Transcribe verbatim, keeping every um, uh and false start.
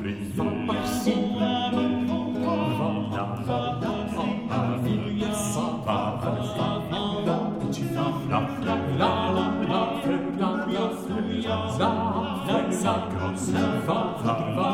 va par-ci, va là, va là, vite, ça va, va là, tu vas là, là, là, là, là, là, là, là, là, là, là, là, là, là, là, là, là,